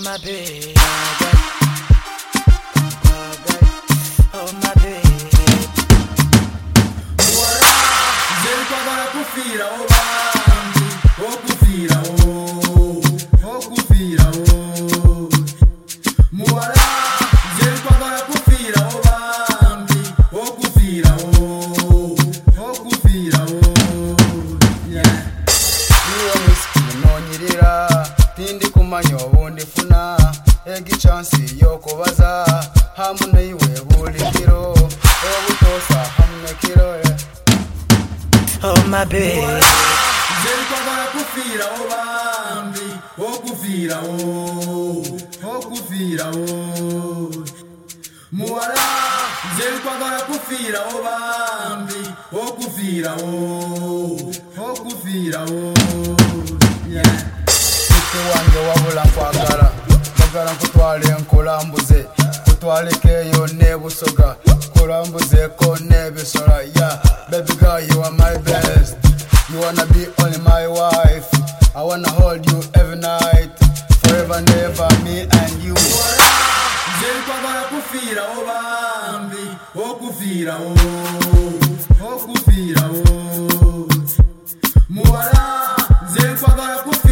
my baby, oh my baby. Kufira o bambi, o kufira o kufira o muara, zelkwagala kufira o bambi, o kufira o kufira o yeah. Niyo miski nonyirira, tindi kumanya obundi funa, egi chance yokubaza, hamu naiwe bulikiro, obutosa hamne kiro. Oh my baby, zelkwagala kufira o bambi, o kufira o kufira o muara, zelkwagala kufira o bambi, o kufira o kufira o yeah. Iti wange wabula nkwagala, kwagala nkutwale nkulambuze, kutwalekeyo nebusoga, kulambuzeko nebisola yeah. Baby girl, you are my best. You wanna be only my wife. I wanna hold you every night, forever and ever, me and you. Zelkwagala kufira o bambi, o kufira o kufira o muara, zelkwagala kufira